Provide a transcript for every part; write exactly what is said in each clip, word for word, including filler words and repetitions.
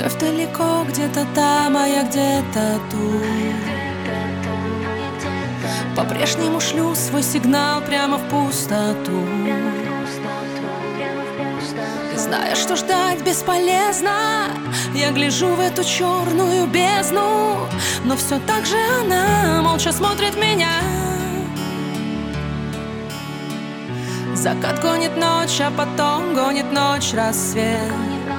Любовь далеко, где-то там, а я где-то тут. По-прежнему шлю свой сигнал прямо в пустоту, и зная, что ждать бесполезно, я гляжу в эту черную бездну, но все так же она молча смотрит в меня. Закат гонит ночь, а потом гонит ночь рассвет.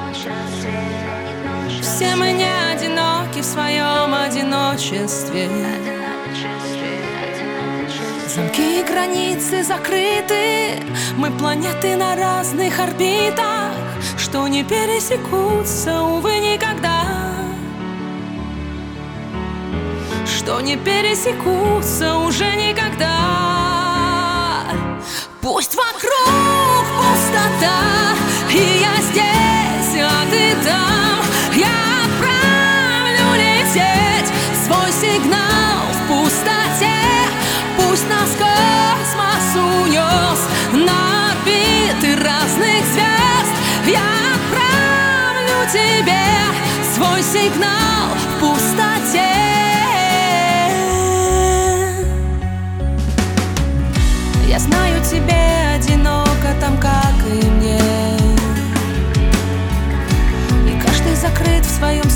Все мы не одиноки в своем одиночестве. Замки и границы закрыты, мы планеты на разных орбитах, что не пересекутся, увы, никогда. Что не пересекутся уже никогда. Пусть вокруг пустота, и я здесь, а ты там. Я отправлю лететь свой сигнал в пустоте. Пусть нас космос унес на орбиты разных звезд. Я отправлю тебе свой сигнал в пустоте. Я знаю, тебе одиноко там, как и мне, и каждый закрыт в своем